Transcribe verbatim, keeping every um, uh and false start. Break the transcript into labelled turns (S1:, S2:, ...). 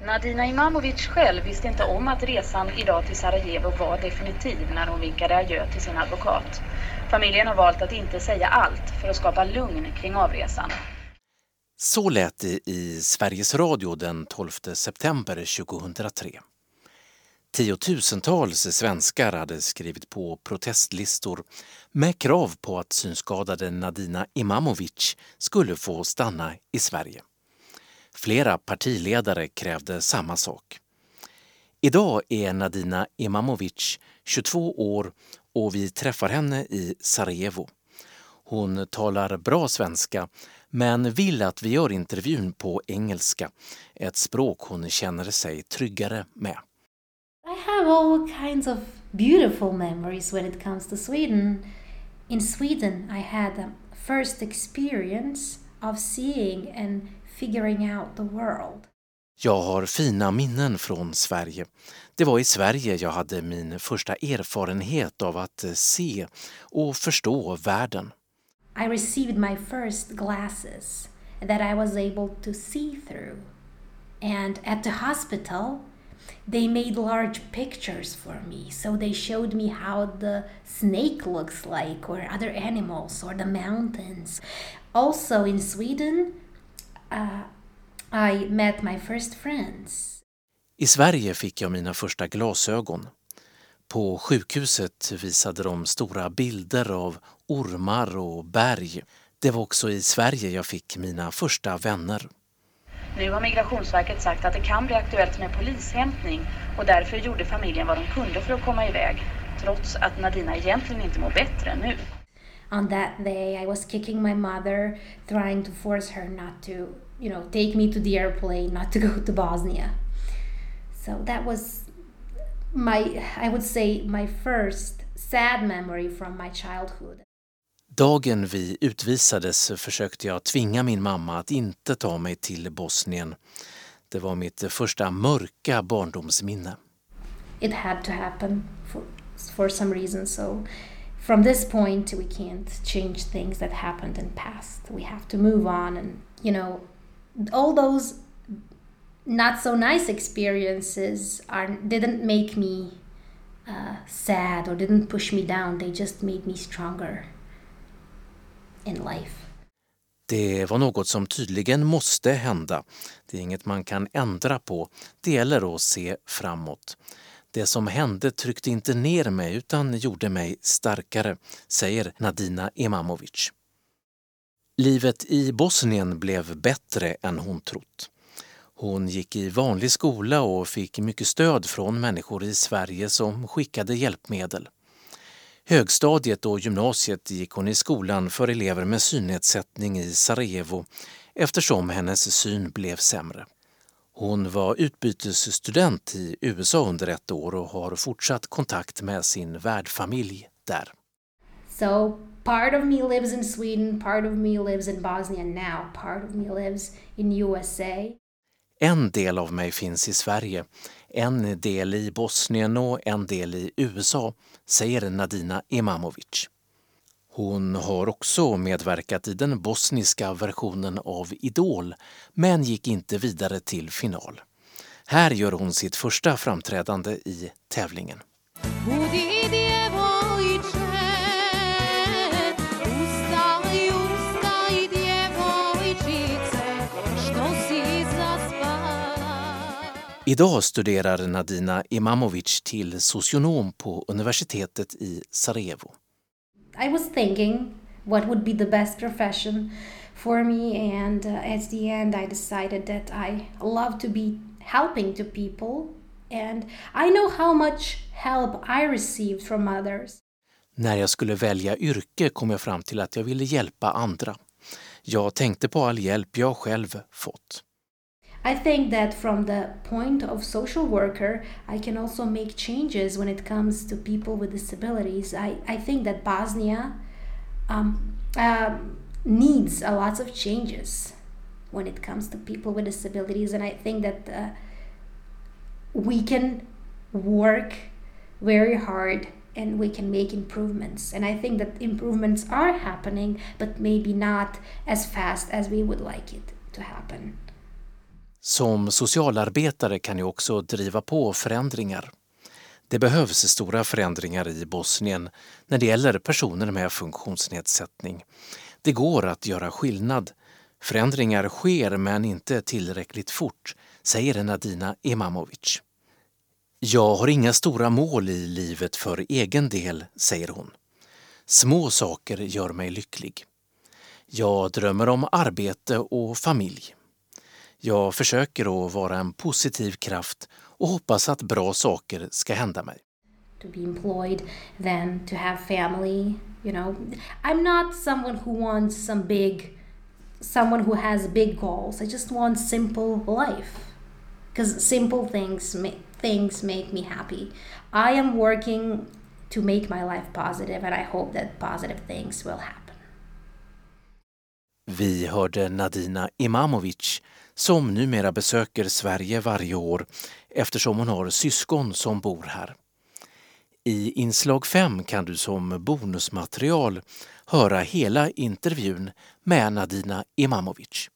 S1: Nadina Imamovic själv visste inte om att resan idag till Sarajevo var definitiv när hon vinkade adjö till sin advokat. Familjen har valt att inte säga allt för att skapa lugn kring avresan.
S2: Så lät det i Sveriges Radio den tolfte september tjugohundratre. Tiotusentals svenskar hade skrivit på protestlistor med krav på att synskadade Nadina Imamovic skulle få stanna i Sverige. Flera partiledare krävde samma sak. Idag är Nadina Imamovic tjugotvå år och vi träffar henne i Sarajevo. Hon talar bra svenska men vill att vi gör intervjun på engelska, ett språk hon känner sig tryggare med.
S3: I have all kinds of beautiful memories when it comes to Sweden. In Sweden I had a first experience of seeing and figuring out the world.
S2: Jag har fina minnen från Sverige. Det var i Sverige jag hade min första erfarenhet av att se och förstå världen.
S3: I received my first glasses that I was able to see through. And at the hospital, they made large pictures for me. So they showed me how the snake looks like, or other animals, or the mountains. Also in Sweden, uh, I met my first friends.
S2: I Sverige fick jag mina första glasögon. På sjukhuset visade de stora bilder av ormar och berg. Det var också i Sverige jag fick mina första vänner.
S1: Nu har Migrationsverket sagt att det kan bli aktuellt med polishämtning och därför gjorde familjen vad de kunde för att komma iväg, trots att Nadina egentligen inte mår bättre nu.
S3: On that day I was kicking my mother, trying to force her not to, you know, take me to the airplane, not to go to Bosnia. So that was my, I would say, my first sad memory from my childhood.
S2: Dagen vi utvisades försökte jag tvinga min mamma att inte ta mig till Bosnien. Det var mitt första mörka barndomsminne.
S3: It had to happen for, for some reason, so from this point we can't change things that happened in past. We have to move on, and you know, all those not so nice experiences are didn't make me uh, sad or didn't push me down. They just made me stronger in life.
S2: Det var något som tydligen måste hända. Det är inget man kan ändra på. Det gäller att se framåt. Det som hände tryckte inte ner mig utan gjorde mig starkare, säger Nadina Imamovic. Livet i Bosnien blev bättre än hon trott. Hon gick i vanlig skola och fick mycket stöd från människor i Sverige som skickade hjälpmedel. Högstadiet och gymnasiet gick hon i skolan för elever med synnedsättning i Sarajevo eftersom hennes syn blev sämre. Hon var utbytesstudent i U S A under ett år och har fortsatt kontakt med sin värdfamilj där.
S3: So part of me lives in Sweden, part of me lives in Bosnia now, part of me lives in U S A.
S2: En del av mig finns i Sverige, en del i Bosnien och en del i U S A, säger Nadina Imamovic. Hon har också medverkat i den bosniska versionen av Idol, men gick inte vidare till final. Här gör hon sitt första framträdande i tävlingen. Idag studerar Nadina Imamovic till socionom på universitetet i Sarajevo.
S3: I was thinking what would be the best profession for me, and uh, at the end I decided that I love to be helping to people, and I know how much help I received from others.
S2: När jag skulle välja yrke kom jag fram till att jag ville hjälpa andra. Jag tänkte på all hjälp jag själv fått.
S3: I think that from the point of social worker, I can also make changes when it comes to people with disabilities. I, I think that Bosnia um, uh, needs a lot of changes when it comes to people with disabilities, and I think that uh, we can work very hard and we can make improvements. And I think that improvements are happening, but maybe not as fast as we would like it to happen.
S2: Som socialarbetare kan jag också driva på förändringar. Det behövs stora förändringar i Bosnien när det gäller personer med funktionsnedsättning. Det går att göra skillnad. Förändringar sker men inte tillräckligt fort, säger Nadina Imamovic. Jag har inga stora mål i livet för egen del, säger hon. Små saker gör mig lycklig. Jag drömmer om arbete och familj. Jag försöker att vara en positiv kraft och hoppas att bra saker ska hända mig.
S3: To be employed than to have family, you know. I'm not someone who wants some big, someone who has big goals. I just want simple life. Because simple things, ma- things make me happy. I am working to make my life positive and I hope that positive things will happen.
S2: Vi hörde Nadina Imamovic som numera besöker Sverige varje år eftersom hon har syskon som bor här. I inslag fem kan du som bonusmaterial höra hela intervjun med Nadina Imamovic.